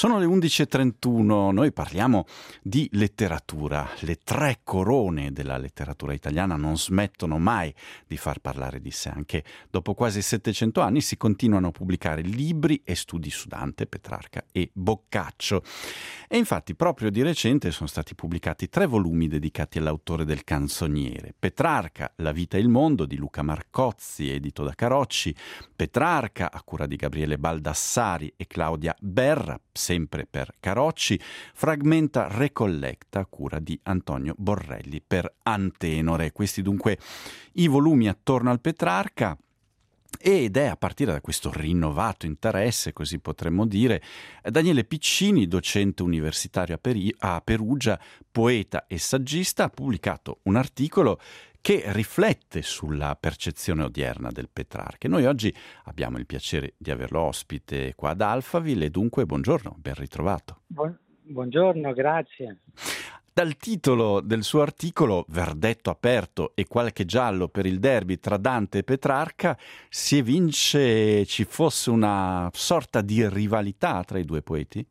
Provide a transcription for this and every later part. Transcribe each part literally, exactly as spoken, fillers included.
Sono le undici e trentuno, noi parliamo di letteratura. Le tre corone della letteratura italiana non smettono mai di far parlare di sé. Anche dopo quasi settecento anni si continuano a pubblicare libri e studi su Dante, Petrarca e Boccaccio. E infatti proprio di recente sono stati pubblicati tre volumi dedicati all'autore del Canzoniere. Petrarca, La vita e il mondo di Luca Marcozzi, edito da Carocci. Petrarca, a cura di Gabriele Baldassari e Claudia Berra, sempre per Carocci. Fragmenta Recollecta, a cura di Antonio Borrelli per Antenore. Questi dunque i volumi attorno al Petrarca. Ed è a partire da questo rinnovato interesse, così potremmo dire, Daniele Piccini, docente universitario a, Peri- a Perugia, poeta e saggista, ha pubblicato un articolo che riflette sulla percezione odierna del Petrarca. Noi oggi abbiamo il piacere di averlo ospite qua ad Alphaville e dunque buongiorno, ben ritrovato. Buon- buongiorno, grazie. Dal titolo del suo articolo, Verdetto aperto e qualche giallo per il derby tra Dante e Petrarca, si evince ci fosse una sorta di rivalità tra i due poeti?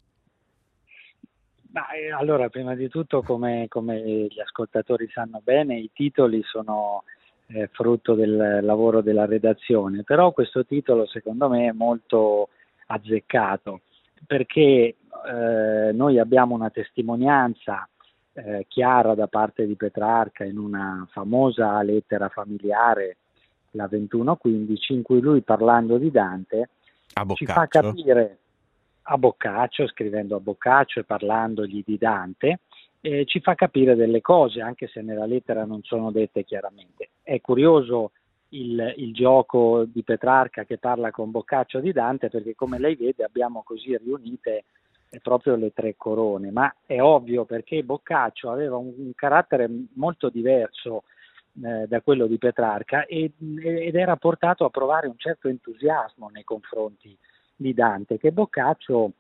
Ma, eh, allora, prima di tutto, come, come gli ascoltatori sanno bene, i titoli sono eh, frutto del lavoro della redazione, però questo titolo secondo me è molto azzeccato, perché eh, noi abbiamo una testimonianza eh, chiara da parte di Petrarca in una famosa lettera familiare, la ventuno quindici, in cui lui, parlando di Dante, A ci fa Boccaccio? capire a Boccaccio, scrivendo a Boccaccio e parlandogli di Dante, eh, ci fa capire delle cose, anche se nella lettera non sono dette chiaramente. È curioso il, il gioco di Petrarca che parla con Boccaccio di Dante, perché come lei vede abbiamo così riunite eh, proprio le tre corone, ma è ovvio perché Boccaccio aveva un, un carattere molto diverso eh, da quello di Petrarca e, ed era portato a provare un certo entusiasmo nei confronti di Dante, che Boccaccio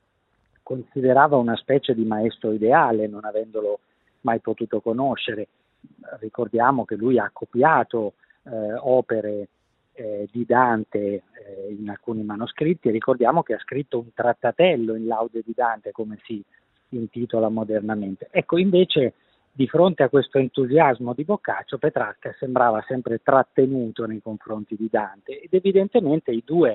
considerava una specie di maestro ideale, non avendolo mai potuto conoscere. Ricordiamo che lui ha copiato eh, opere eh, di Dante eh, in alcuni manoscritti, e ricordiamo che ha scritto un trattatello in laude di Dante, come si intitola modernamente. Ecco, invece, di fronte a questo entusiasmo di Boccaccio, Petrarca sembrava sempre trattenuto nei confronti di Dante, ed evidentemente i due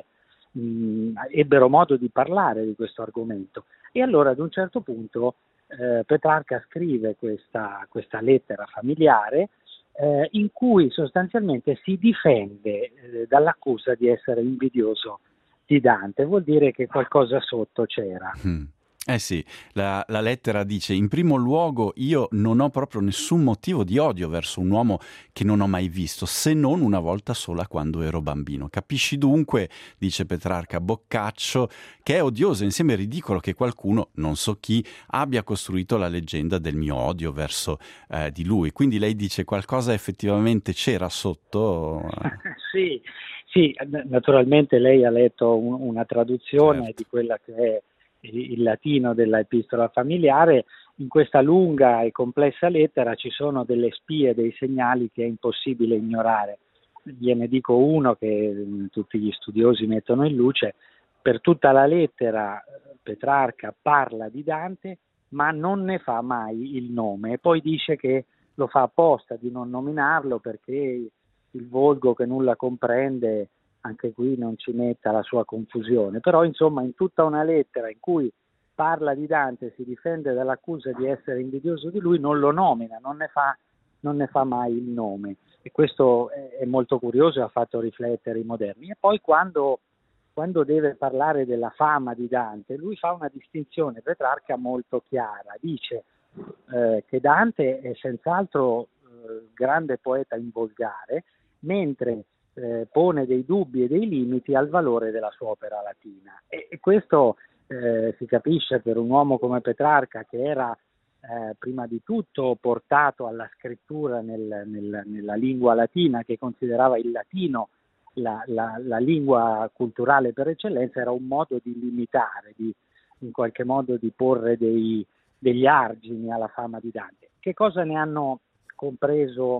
mh, ebbero modo di parlare di questo argomento. E allora ad un certo punto eh, Petrarca scrive questa, questa lettera familiare eh, in cui sostanzialmente si difende eh, dall'accusa di essere invidioso di Dante. Vuol dire che qualcosa sotto c'era. Mm. Eh sì, la, la lettera dice: in primo luogo io non ho proprio nessun motivo di odio verso un uomo che non ho mai visto, se non una volta sola quando ero bambino. Capisci dunque, dice Petrarca, Boccaccio, che è odioso e insieme ridicolo che qualcuno, non so chi, abbia costruito la leggenda del mio odio verso eh, di lui. Quindi lei dice qualcosa effettivamente c'era sotto? Sì, sì, naturalmente lei ha letto un, una traduzione Certo. di quella che è il, il latino della epistola familiare. In questa lunga e complessa lettera ci sono delle spie, dei segnali che è impossibile ignorare. Gliene dico uno che mh, tutti gli studiosi mettono in luce. Per tutta la lettera Petrarca parla di Dante, ma non ne fa mai il nome, e poi dice che lo fa apposta di non nominarlo perché il volgo che nulla comprende, anche qui non ci metta la sua confusione. Però insomma, in tutta una lettera in cui parla di Dante, si difende dall'accusa di essere invidioso di lui, non lo nomina, non ne fa, non ne fa mai il nome, e questo è molto curioso e ha fatto riflettere i moderni. E poi quando, quando deve parlare della fama di Dante, lui fa una distinzione, Petrarca, molto chiara. Dice eh, che Dante è senz'altro eh, grande poeta in volgare, mentre eh, pone dei dubbi e dei limiti al valore della sua opera latina. E, e questo eh, si capisce per un uomo come Petrarca, che era eh, prima di tutto portato alla scrittura nel, nel, nella lingua latina, che considerava il latino la, la, la lingua culturale per eccellenza. Era un modo di limitare, di, in qualche modo di porre dei, degli argini alla fama di Dante. Che cosa ne hanno compreso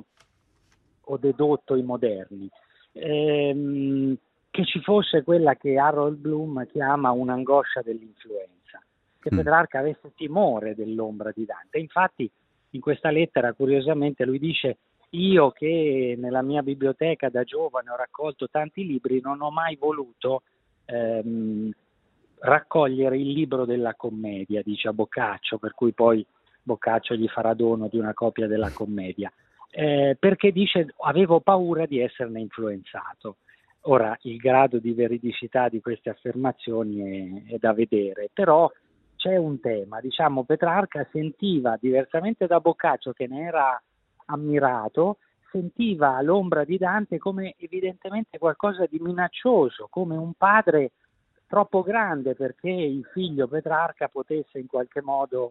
o dedotto i moderni? Ehm, che ci fosse quella che Harold Bloom chiama un'angoscia dell'influenza, che Mm. Petrarca avesse timore dell'ombra di Dante. Infatti in questa lettera, curiosamente, lui dice: io che nella mia biblioteca da giovane ho raccolto tanti libri, non ho mai voluto ehm, raccogliere il libro della commedia, dice a Boccaccio, per cui poi Boccaccio gli farà dono di una copia della commedia, eh, perché dice avevo paura di esserne influenzato. Ora, il grado di veridicità di queste affermazioni è, è da vedere, però c'è un tema, diciamo, Petrarca sentiva, diversamente da Boccaccio che ne era ammirato, sentiva l'ombra di Dante come evidentemente qualcosa di minaccioso, come un padre troppo grande perché il figlio Petrarca potesse in qualche modo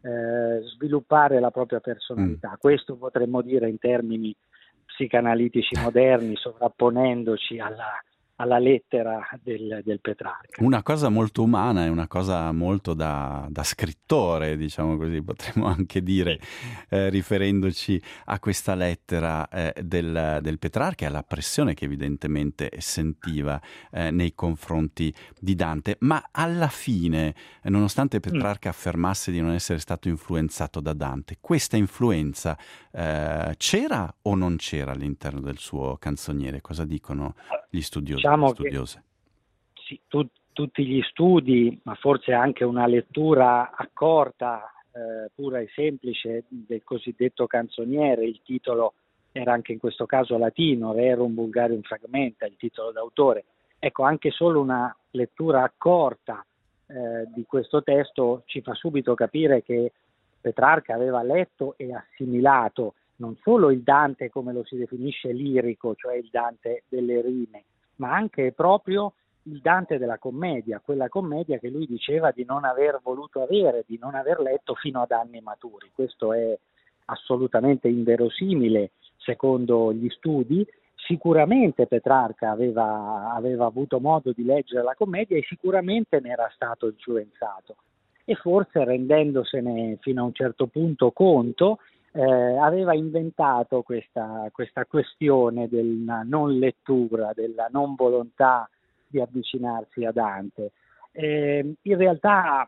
eh, sviluppare la propria Mm. personalità. Questo potremmo dire in termini psicanalitici moderni, sovrapponendoci alla, alla lettera del, del Petrarca. Una cosa molto umana e una cosa molto da, da scrittore, diciamo così, potremmo anche dire, Sì, eh, riferendoci a questa lettera eh, del, del Petrarca e alla pressione che evidentemente sentiva eh, nei confronti di Dante. Ma alla fine, eh, nonostante mm. Petrarca affermasse di non essere stato influenzato da Dante, questa influenza eh, c'era o non c'era all'interno del suo canzoniere? Cosa dicono gli studiosi, le Diciamo che studiose? sì, tu, tutti gli studi, ma forse anche una lettura accorta, eh, pura e semplice del cosiddetto canzoniere, il titolo era anche in questo caso latino, Rerum Vulgarium Fragmenta, il titolo d'autore. Ecco, anche solo una lettura accorta eh, di questo testo ci fa subito capire che Petrarca aveva letto e assimilato non solo il Dante come lo si definisce lirico, cioè il Dante delle rime, ma anche proprio il Dante della commedia, quella commedia che lui diceva di non aver voluto avere, di non aver letto fino ad anni maturi. Questo è assolutamente inverosimile secondo gli studi. Sicuramente Petrarca aveva, aveva avuto modo di leggere la commedia e sicuramente ne era stato influenzato e forse rendendosene fino a un certo punto conto eh, aveva inventato questa, questa questione della non lettura, della non volontà di avvicinarsi a Dante. Eh, in realtà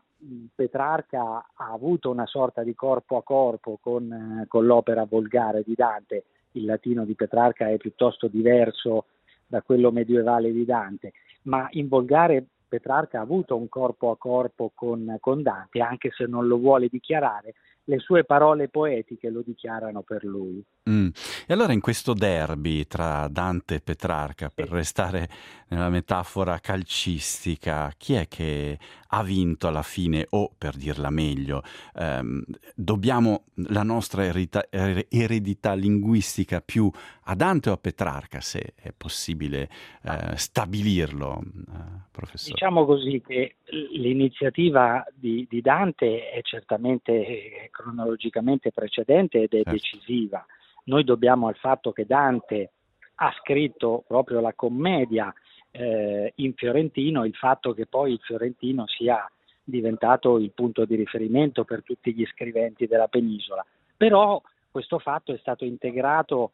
Petrarca ha avuto una sorta di corpo a corpo con, eh, con l'opera volgare di Dante. Il latino di Petrarca è piuttosto diverso da quello medievale di Dante, ma in volgare Petrarca ha avuto un corpo a corpo con, con Dante, anche se non lo vuole dichiarare, le sue parole poetiche lo dichiarano per lui. Mm. E allora in questo derby tra Dante e Petrarca, per Sì. restare nella metafora calcistica, chi è che ha vinto alla fine? O, per dirla meglio, ehm, dobbiamo la nostra eredità, eredità linguistica più a Dante o a Petrarca, se è possibile eh, stabilirlo, eh, professore? Diciamo così che l'iniziativa di, di Dante è certamente eh, cronologicamente precedente ed è Certo. decisiva. Noi dobbiamo al fatto che Dante ha scritto proprio la commedia eh, in fiorentino, il fatto che poi il fiorentino sia diventato il punto di riferimento per tutti gli scriventi della penisola. Però questo fatto è stato integrato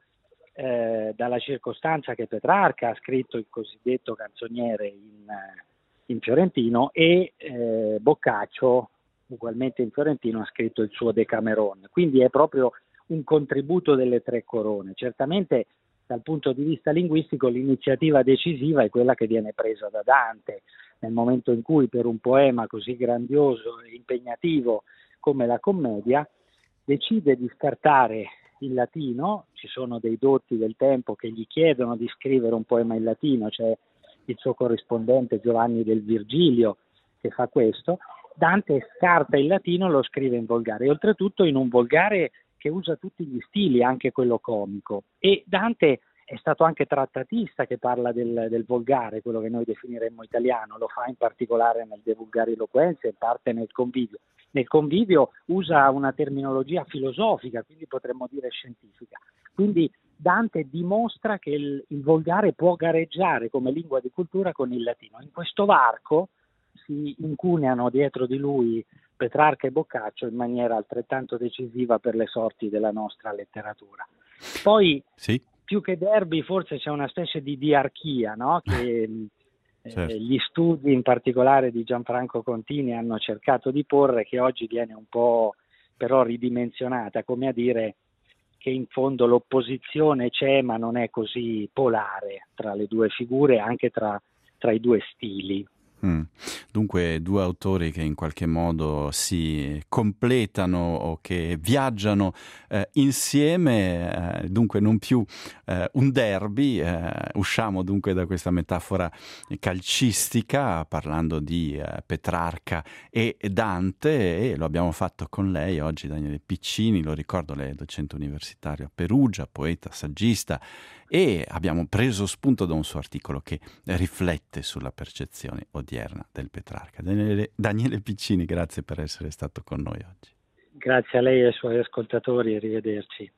eh, dalla circostanza che Petrarca ha scritto il cosiddetto canzoniere in, in fiorentino e eh, Boccaccio, ugualmente in fiorentino, ha scritto il suo Decameron. Quindi è proprio un contributo delle tre corone. Certamente dal punto di vista linguistico l'iniziativa decisiva è quella che viene presa da Dante, nel momento in cui per un poema così grandioso e impegnativo come la commedia decide di scartare il latino. Ci sono dei dotti del tempo che gli chiedono di scrivere un poema in latino, c'è il suo corrispondente Giovanni del Virgilio che fa questo. Dante scarta il latino e lo scrive in volgare, e oltretutto in un volgare che usa tutti gli stili, anche quello comico. E Dante è stato anche trattatista, che parla del, del volgare, quello che noi definiremmo italiano, lo fa in particolare nel De Vulgari Eloquentia e parte nel Convivio. Nel Convivio usa una terminologia filosofica, quindi potremmo dire scientifica. Quindi Dante dimostra che il, il volgare può gareggiare come lingua di cultura con il latino. In questo varco si incuneano dietro di lui Petrarca e Boccaccio in maniera altrettanto decisiva per le sorti della nostra letteratura. Poi, Sì? più che derby, forse c'è una specie di diarchia, no? Che certo. Eh, gli studi in particolare di Gianfranco Contini hanno cercato di porre, che oggi viene un po' però ridimensionata, come a dire che in fondo l'opposizione c'è ma non è così polare tra le due figure, anche tra, tra i due stili. Mm. Dunque due autori che in qualche modo si completano o che viaggiano eh, insieme, eh, dunque non più eh, un derby, eh, usciamo dunque da questa metafora calcistica parlando di eh, Petrarca e Dante, e lo abbiamo fatto con lei oggi, Daniele Piccini, lo ricordo, lei è docente universitario a Perugia, poeta, saggista, e abbiamo preso spunto da un suo articolo che riflette sulla percezione odierna del Petrarca. Daniele, Daniele Piccini, grazie per essere stato con noi oggi. Grazie a lei e ai suoi ascoltatori, arrivederci.